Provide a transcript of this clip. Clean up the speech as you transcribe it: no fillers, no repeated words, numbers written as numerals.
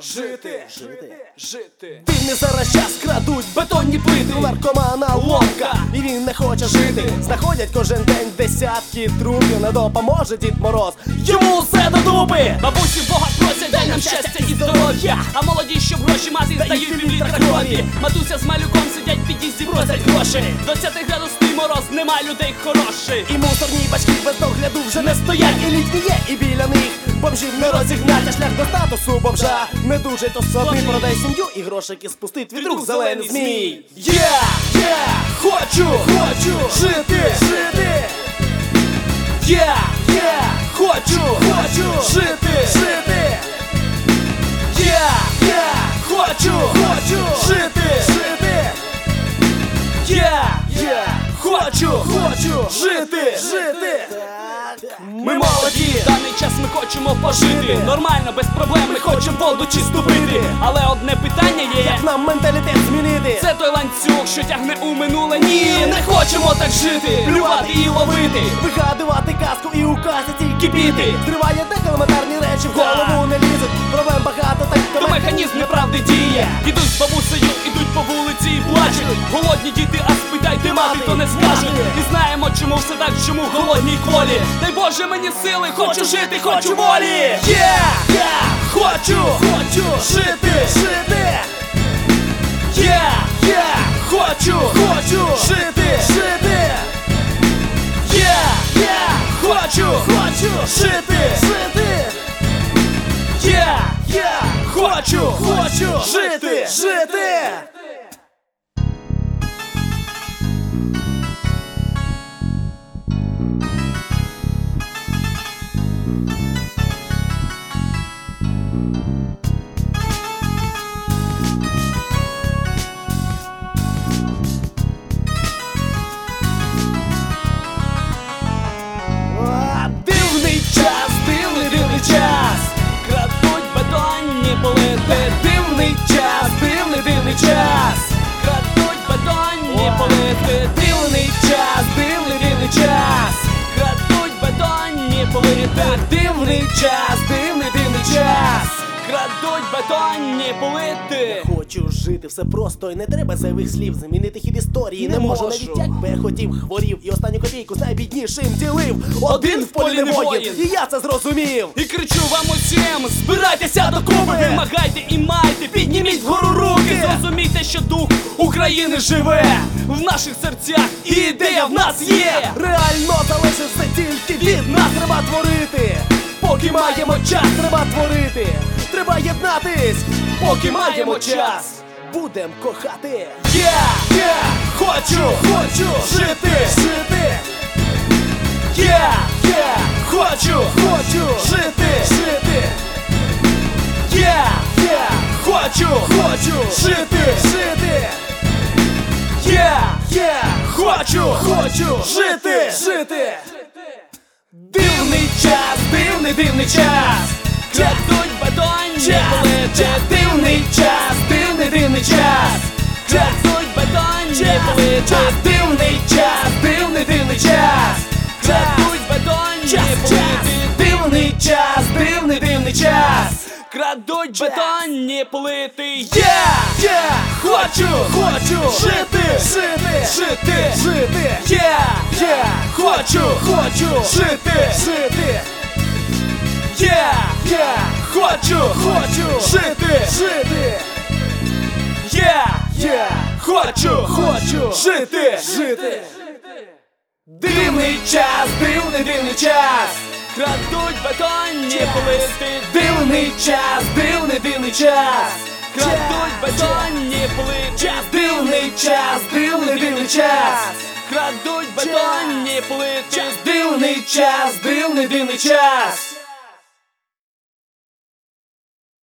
жити. Дивний зараз час, крадуть бетонні плити, у наркомана ломка, і він не хоче жити. Знаходять кожен день десятки трупів, не допоможе Дід Мороз, йому все до дупи. Бабусі Бога просять, дай нам щастя і здоров'я, а молоді, щоб гроші мати, здають півлітра крові. Матуся з малюком сидять в під'їзді, просять гроші. 20-градусний мороз, нема людей хороших. І мусорні бачки без догляду вже не стоять, і літні є, і біля них бомжів не розігнать, а шлях до статусу бомжа не дуже то складний. Продай сім'ю і грошики спустить від рук зелений змій. Хочу жити. хочу жити. хочу жити. Ми молоді, в даний час ми хочемо пожити. Нормально, без проблем, ми хочемо воду чисту пити. Але одне питання є, як нам менталітет змінити? Це той ланцюг, що тягне у минуле. Ні, не хочемо так жити, плювати і ловити, вигадувати казку і у казці тільки кипіти. Триває деколементарні речі, в голову не лізуть. Проблем багато, так то механізм неправди діє. Ідуть з бабусею, ідуть по вулиці і плачуть. Голодні діти, а спитай, де мати, то не скажуть. І знаємо, чому все так, чому в голодній колі. Дай Боже мені сили, хочу жити, хочу волі. Хочу жити. Хочу жити. Хочу жити. Жити. Дивний час, крадуть бетонні плити. Дивний час, крадуть бетонні плити. Дивний час, крадуть бетонні плити. Дивний час, крадуть бетонні плити. Хочу жити, все просто і не треба зайвих слів. Змінити хід історії не можу, навіть якби я хотів. Хворів і останню копійку з найбіднішим ділив. Один в полі не воїн, і я це зрозумів. І кричу вам усім, збирайтеся докупи. Вимагайте і майте, підніміть вгору руки. Зрозумійте, що дух України живе в наших серцях, і ідея в нас є. Реально залишився тільки від нас. Треба творити, поки маємо час, треба творити. Треба єднатись, поки маємо час. Будем кохати. Хочу жити. Хочу жити. Хочу жити. Хочу жити. Дивний час, крадуть бетонні плити. Дивний час, крадуть бетонні плити. Дивний час, крадуть бетонні плити. Дивний час, крадуть бетонні плити. Хочу жити. Хочу жити. Хочу жити. Дивний час, крадуть бетонні плити. Дивний час, крадуть бетонні плити. Дивний час, крадуть бетонні плити. Дивний час.